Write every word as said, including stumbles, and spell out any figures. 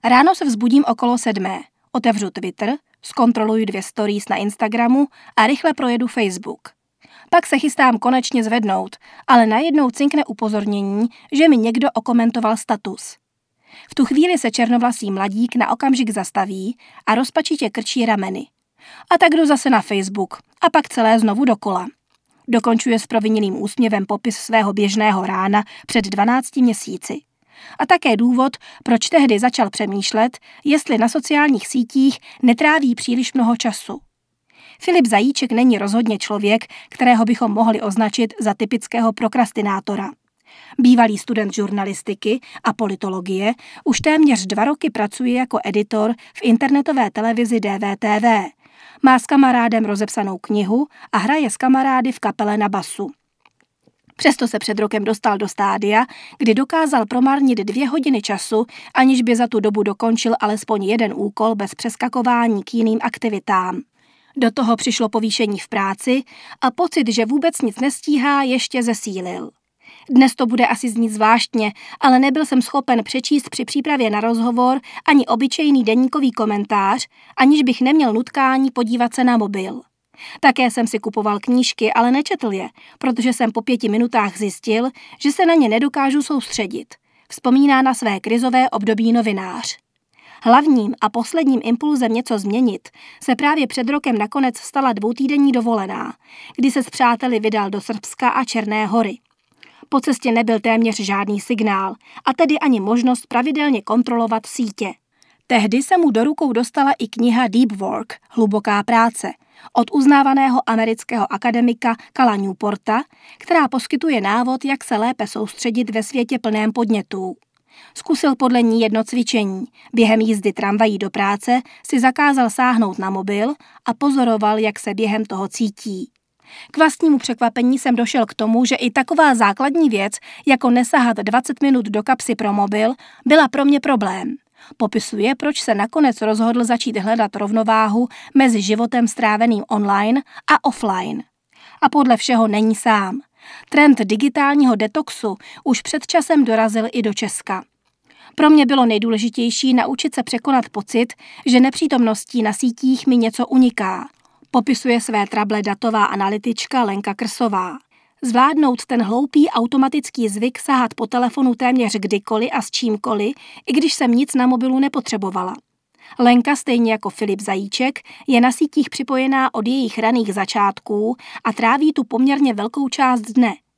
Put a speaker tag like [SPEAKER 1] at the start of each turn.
[SPEAKER 1] Ráno se vzbudím okolo sedmé. Otevřu Twitter, zkontroluji dvě stories na Instagramu a rychle projedu Facebook. Pak se chystám konečně zvednout, ale najednou cinkne upozornění, že mi někdo okomentoval status. V tu chvíli se černovlasý mladík na okamžik zastaví a rozpačitě krčí rameny. A tak jdu zase na Facebook a pak celé znovu dokola. Dokončuje s provinilým úsměvem popis svého běžného rána před dvanácti měsíci. A také důvod, proč tehdy začal přemýšlet, jestli na sociálních sítích netráví příliš mnoho času. Filip Zajíček není rozhodně člověk, kterého bychom mohli označit za typického prokrastinátora. Bývalý student žurnalistiky a politologie už téměř dva roky pracuje jako editor v internetové televizi D V T V. Má s kamarádem rozepsanou knihu a hraje s kamarády v kapele na basu. Přesto se před rokem dostal do stádia, kdy dokázal promarnit dvě hodiny času, aniž by za tu dobu dokončil alespoň jeden úkol bez přeskakování k jiným aktivitám. Do toho přišlo povýšení v práci a pocit, že vůbec nic nestíhá, ještě zesílil. Dnes to bude asi znít zvláštně, ale nebyl jsem schopen přečíst při přípravě na rozhovor ani obyčejný deníkový komentář, aniž bych neměl nutkání podívat se na mobil. Také jsem si kupoval knížky, ale nečetl je, protože jsem po pěti minutách zjistil, že se na ně nedokážu soustředit. Vzpomíná na své krizové období novinář. Hlavním a posledním impulzem něco změnit se právě před rokem nakonec stala dvoutýdenní dovolená, kdy se s přáteli vydal do Srbska a Černé Hory. Po cestě nebyl téměř žádný signál a tedy ani možnost pravidelně kontrolovat sítě. Tehdy se mu do rukou dostala i kniha Deep Work, hluboká práce, od uznávaného amerického akademika Cala Newporta, která poskytuje návod, jak se lépe soustředit ve světě plném podnětů. Zkusil podle ní jedno cvičení. Během jízdy tramvají do práce si zakázal sáhnout na mobil a pozoroval, jak se během toho cítí. K vlastnímu překvapení jsem došel k tomu, že i taková základní věc, jako nesahat dvacet minut do kapsy pro mobil, byla pro mě problém. Popisuje, proč se nakonec rozhodl začít hledat rovnováhu mezi životem stráveným online a offline. A podle všeho není sám. Trend digitálního detoxu už před časem dorazil i do Česka. Pro mě bylo nejdůležitější naučit se překonat pocit, že nepřítomností na sítích mi něco uniká. Popisuje své trable datová analytička Lenka Krsová. Zvládnout ten hloupý automatický zvyk sahat po telefonu téměř kdykoliv a s čímkoliv, i když jsem nic na mobilu nepotřebovala. Lenka, stejně jako Filip Zajíček, je na sítích připojená od jejich raných začátků a tráví tu poměrně velkou část dne.